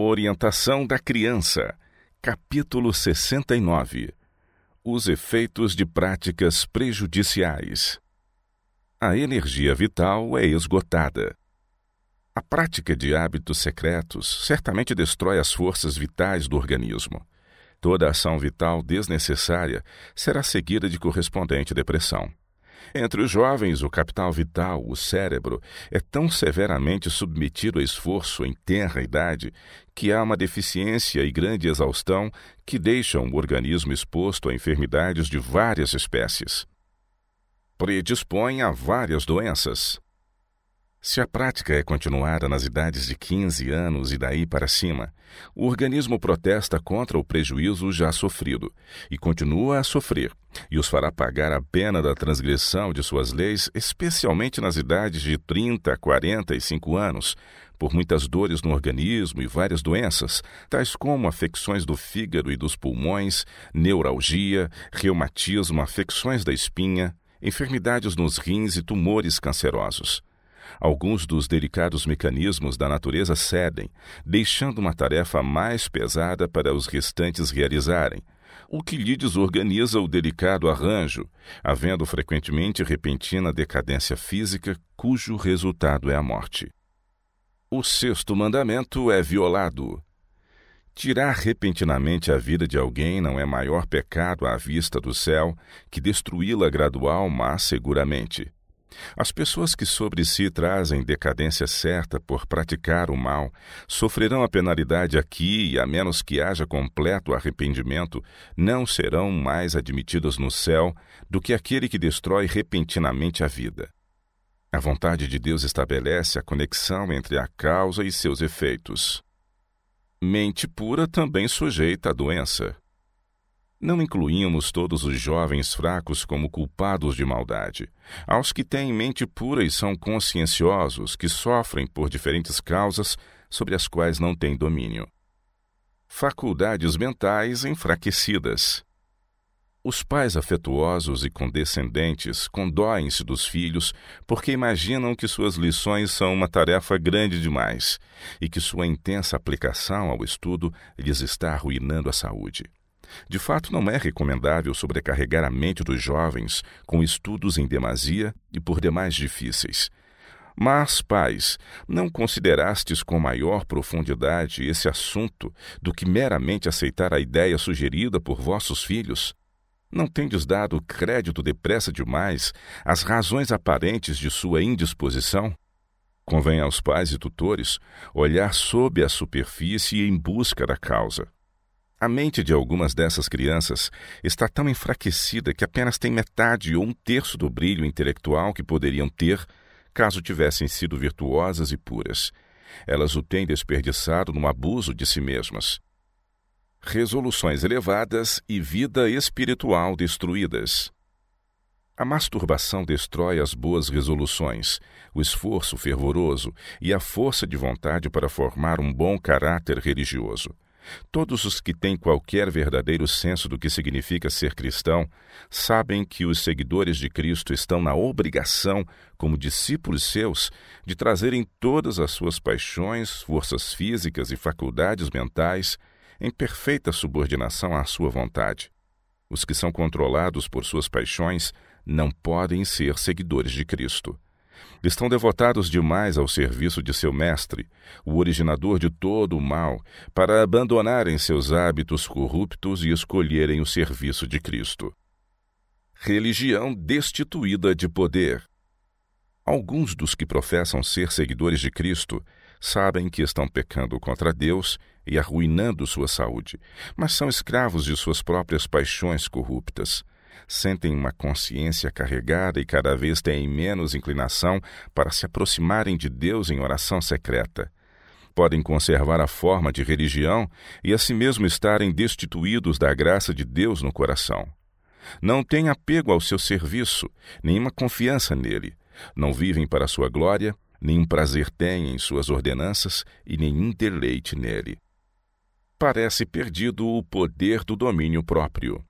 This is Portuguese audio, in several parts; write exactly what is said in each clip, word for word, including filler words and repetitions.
Orientação da criança. Capítulo sessenta e nove. Os efeitos de práticas prejudiciais. A energia vital é esgotada. A prática de hábitos secretos certamente destrói as forças vitais do organismo. Toda ação vital desnecessária será seguida de correspondente depressão. Entre os jovens, o capital vital, o cérebro, é tão severamente submetido a esforço em tenra idade que há uma deficiência e grande exaustão que deixam o organismo exposto a enfermidades de várias espécies. Predispõe a várias doenças. Se a prática é continuada nas idades de quinze anos e daí para cima, o organismo protesta contra o prejuízo já sofrido e continua a sofrer, e os fará pagar a pena da transgressão de suas leis, especialmente nas idades de trinta a quarenta e cinco anos, por muitas dores no organismo e várias doenças, tais como afecções do fígado e dos pulmões, neuralgia, reumatismo, afecções da espinha, enfermidades nos rins e tumores cancerosos. Alguns dos delicados mecanismos da natureza cedem, deixando uma tarefa mais pesada para os restantes realizarem, o que lhe desorganiza o delicado arranjo, havendo frequentemente repentina decadência física, cujo resultado é a morte. O sexto mandamento é violado. Tirar repentinamente a vida de alguém não é maior pecado à vista do céu que destruí-la gradual, mas seguramente. As pessoas que sobre si trazem decadência certa por praticar o mal sofrerão a penalidade aqui e, a menos que haja completo arrependimento, não serão mais admitidas no céu do que aquele que destrói repentinamente a vida. A vontade de Deus estabelece a conexão entre a causa e seus efeitos. Mente pura também sujeita à doença. Não incluímos todos os jovens fracos como culpados de maldade. Aos que têm mente pura e são conscienciosos, que sofrem por diferentes causas sobre as quais não têm domínio. Faculdades mentais enfraquecidas. Os pais afetuosos e condescendentes condoem-se dos filhos porque imaginam que suas lições são uma tarefa grande demais e que sua intensa aplicação ao estudo lhes está arruinando a saúde. De fato, não é recomendável sobrecarregar a mente dos jovens com estudos em demasia e por demais difíceis. Mas, pais, não considerastes com maior profundidade esse assunto do que meramente aceitar a ideia sugerida por vossos filhos? Não tendes dado crédito depressa demais às razões aparentes de sua indisposição? Convém aos pais e tutores olhar sob a superfície e em busca da causa. A mente de algumas dessas crianças está tão enfraquecida que apenas tem metade ou um terço do brilho intelectual que poderiam ter caso tivessem sido virtuosas e puras. Elas o têm desperdiçado no abuso de si mesmas. Resoluções elevadas e vida espiritual destruídas. A masturbação destrói as boas resoluções, o esforço fervoroso e a força de vontade para formar um bom caráter religioso. Todos os que têm qualquer verdadeiro senso do que significa ser cristão sabem que os seguidores de Cristo estão na obrigação, como discípulos seus, de trazerem todas as suas paixões, forças físicas e faculdades mentais em perfeita subordinação à sua vontade. Os que são controlados por suas paixões não podem ser seguidores de Cristo. Estão devotados demais ao serviço de seu mestre, o originador de todo o mal, para abandonarem seus hábitos corruptos e escolherem o serviço de Cristo. Religião destituída de poder. Alguns dos que professam ser seguidores de Cristo sabem que estão pecando contra Deus e arruinando sua saúde, mas são escravos de suas próprias paixões corruptas. Sentem uma consciência carregada e cada vez têm menos inclinação para se aproximarem de Deus em oração secreta. Podem conservar a forma de religião e a si mesmo estarem destituídos da graça de Deus no coração. Não têm apego ao seu serviço, nenhuma confiança nele. Não vivem para sua glória, nenhum prazer têm em suas ordenanças e nenhum deleite nele. Parece perdido o poder do domínio próprio.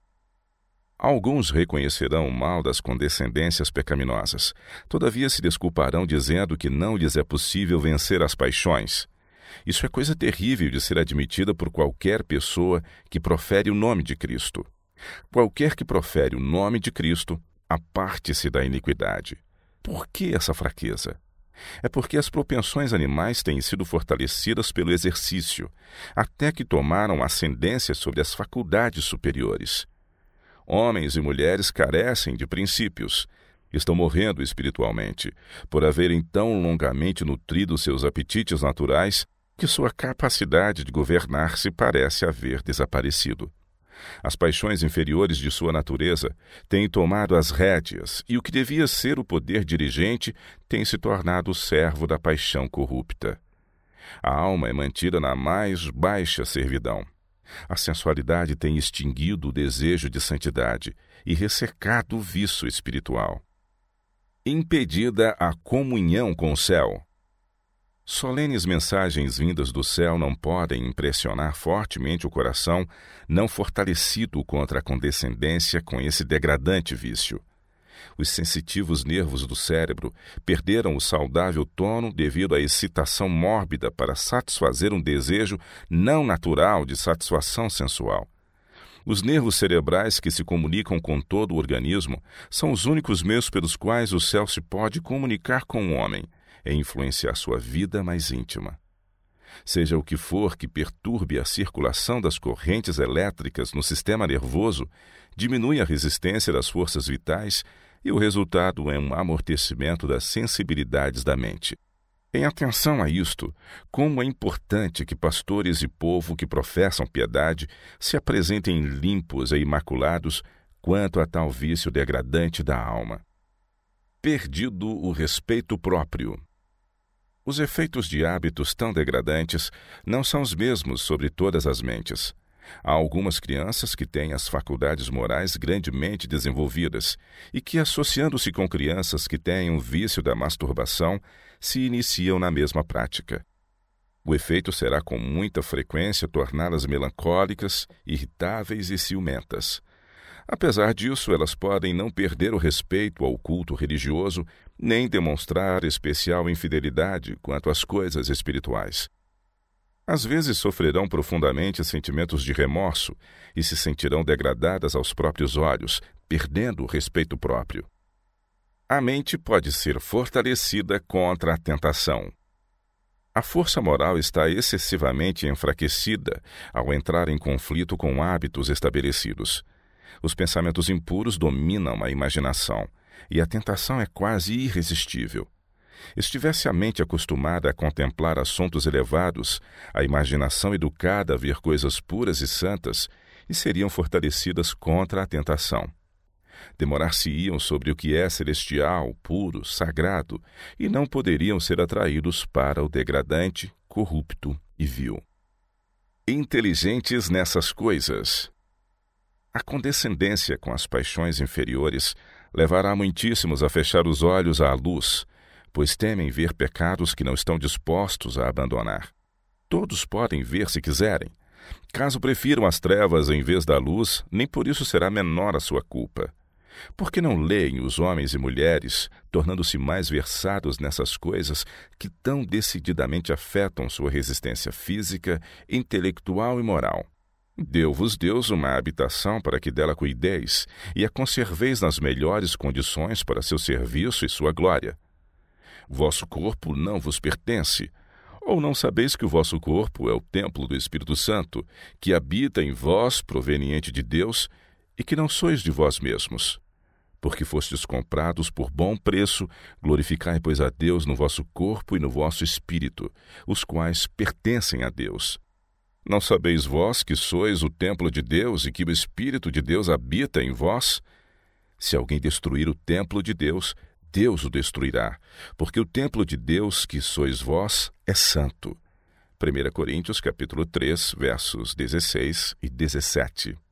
Alguns reconhecerão o mal das condescendências pecaminosas, todavia se desculparão dizendo que não lhes é possível vencer as paixões. Isso é coisa terrível de ser admitida por qualquer pessoa que profere o nome de Cristo. Qualquer que profere o nome de Cristo, aparte-se da iniquidade. Por que essa fraqueza? É porque as propensões animais têm sido fortalecidas pelo exercício, até que tomaram ascendência sobre as faculdades superiores. Homens e mulheres carecem de princípios. Estão morrendo espiritualmente, por haverem tão longamente nutrido seus apetites naturais que sua capacidade de governar-se parece haver desaparecido. As paixões inferiores de sua natureza têm tomado as rédeas, e o que devia ser o poder dirigente tem se tornado o servo da paixão corrupta. A alma é mantida na mais baixa servidão. A sensualidade tem extinguido o desejo de santidade e ressecado o vício espiritual. Impedida a comunhão com o céu. Solenes mensagens vindas do céu não podem impressionar fortemente o coração não fortalecido contra a condescendência com esse degradante vício. Os sensitivos nervos do cérebro perderam o saudável tono devido à excitação mórbida para satisfazer um desejo não natural de satisfação sensual. Os nervos cerebrais que se comunicam com todo o organismo são os únicos meios pelos quais o céu se pode comunicar com o homem e influenciar sua vida mais íntima. Seja o que for que perturbe a circulação das correntes elétricas no sistema nervoso, diminui a resistência das forças vitais e o resultado é um amortecimento das sensibilidades da mente. Em atenção a isto, como é importante que pastores e povo que professam piedade se apresentem limpos e imaculados quanto a tal vício degradante da alma. Perdido o respeito próprio. Os efeitos de hábitos tão degradantes não são os mesmos sobre todas as mentes. Há algumas crianças que têm as faculdades morais grandemente desenvolvidas e que, associando-se com crianças que têm o vício da masturbação, se iniciam na mesma prática. O efeito será com muita frequência torná-las melancólicas, irritáveis e ciumentas. Apesar disso, elas podem não perder o respeito ao culto religioso, nem demonstrar especial infidelidade quanto às coisas espirituais. Às vezes sofrerão profundamente sentimentos de remorso e se sentirão degradadas aos próprios olhos, perdendo o respeito próprio. A mente pode ser fortalecida contra a tentação. A força moral está excessivamente enfraquecida ao entrar em conflito com hábitos estabelecidos. Os pensamentos impuros dominam a imaginação, e a tentação é quase irresistível. Estivesse a mente acostumada a contemplar assuntos elevados, a imaginação educada a ver coisas puras e santas, e seriam fortalecidas contra a tentação. Demorar-se-iam sobre o que é celestial, puro, sagrado, e não poderiam ser atraídos para o degradante, corrupto e vil. Inteligentes nessas coisas. A condescendência com as paixões inferiores levará muitíssimos a fechar os olhos à luz, pois temem ver pecados que não estão dispostos a abandonar. Todos podem ver se quiserem. Caso prefiram as trevas em vez da luz, nem por isso será menor a sua culpa. Por que não leem os homens e mulheres, tornando-se mais versados nessas coisas que tão decididamente afetam sua resistência física, intelectual e moral? Deu-vos Deus uma habitação para que dela cuideis e a conserveis nas melhores condições para seu serviço e sua glória. Vosso corpo não vos pertence. Ou não sabeis que o vosso corpo é o templo do Espírito Santo, que habita em vós, proveniente de Deus, e que não sois de vós mesmos? Porque fostes comprados por bom preço, glorificai, pois, a Deus no vosso corpo e no vosso espírito, os quais pertencem a Deus. Não sabeis vós que sois o templo de Deus e que o Espírito de Deus habita em vós? Se alguém destruir o templo de Deus, Deus o destruirá, porque o templo de Deus, que sois vós, é santo. primeira Coríntios, capítulo três, versos dezesseis e dezessete.